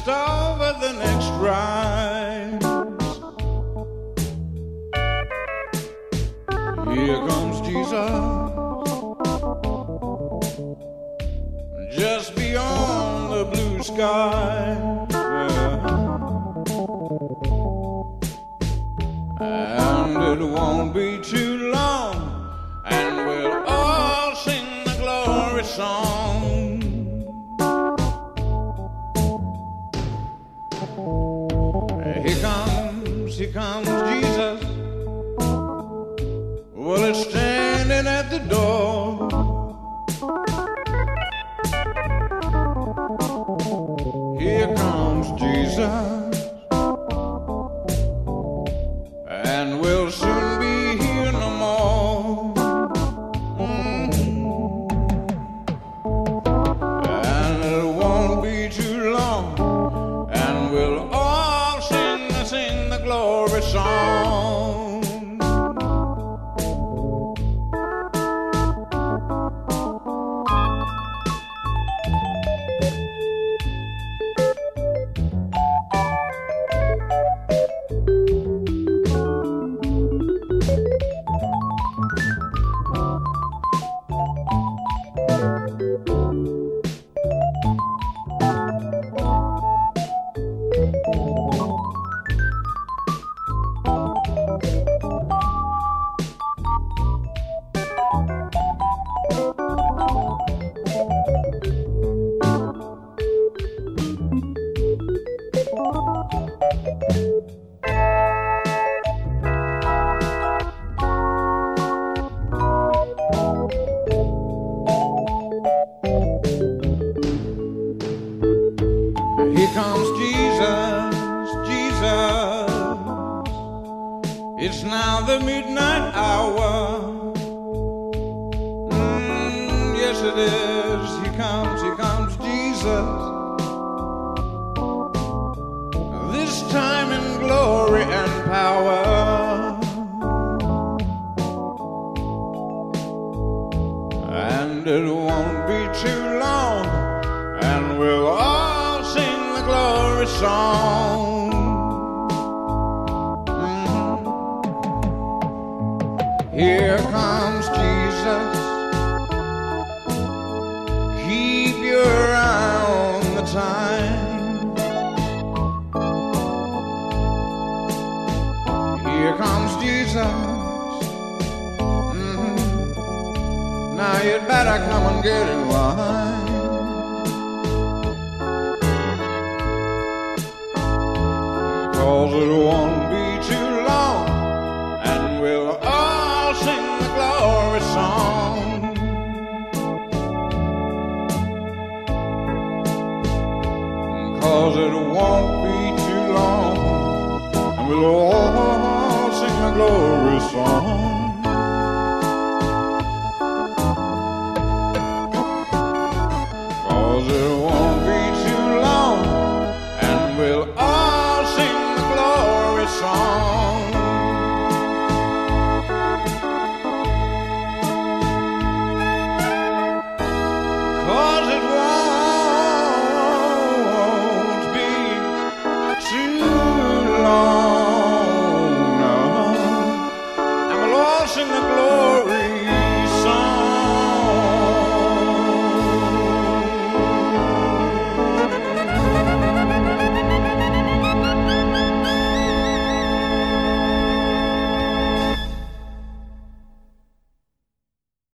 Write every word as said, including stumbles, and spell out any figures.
just over the next rise. Here comes Jesus, just beyond the blue sky. Yeah. And it won't be too long, and we'll all sing the glory song. Here comes, here comes Jesus. Well, it's standing at the door. Here comes Jesus, and we'll soon be here no more. Mm-hmm. And it won't be too long, and we'll all sing, sing the glory song. Here comes Jesus, Jesus. It's now the midnight hour. Mm, yes, it is. Here comes, here comes Jesus. This time in glory and power. And it won't be too long, and we'll all sing the glory song. Mm-hmm. Here comes Jesus. Keep your eye on the time. Here comes Jesus. Mm-hmm. Now you'd better come and get in line. 'Cause it won't be too long, and we'll all sing the glory song. 'Cause it won't be too long, and we'll all sing the glory song.